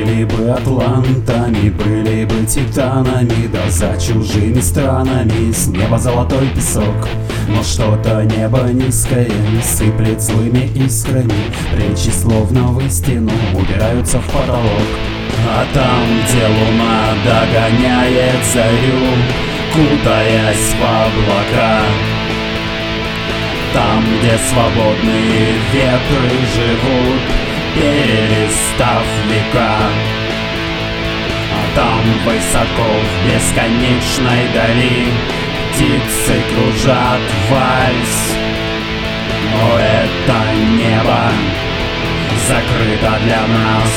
Были бы атлантами, были бы титанами, да за чужими странами с неба золотой песок. Но что-то небо низкое сыплет злыми искрами, плечи словно в истину убираются в потолок. А там, где луна догоняет зарю, кутаясь в облака, там, где свободные ветры живут, перелистав века, а там высоко в бесконечной дали птицы кружат вальс. Но это небо закрыто для нас.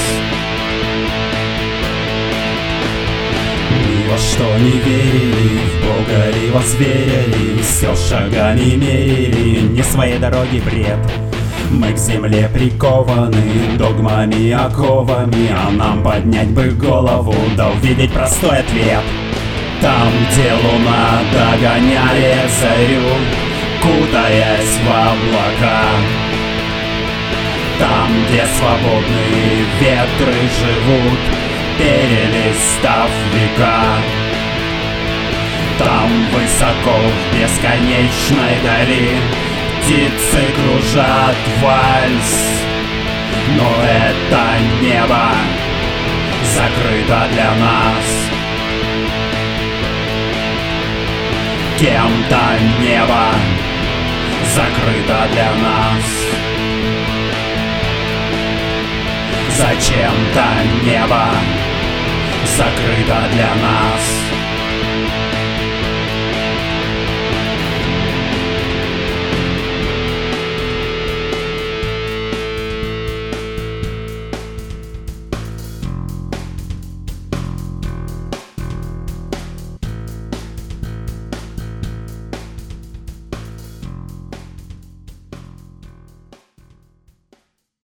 Ни во что не верили, в Бога ли возверили, все шагами мерили, не своей дороги бред. Мы к земле прикованы догмами и оковами, а нам поднять бы голову, да увидеть простой ответ. Там, где луна догоняет зарю, кутаясь в облака, там, где свободные ветры живут, перелистав века, там высоко в бесконечной дали птицы кружат вальс. Но это небо закрыто для нас. Кем-то небо закрыто для нас. Зачем-то небо закрыто для нас.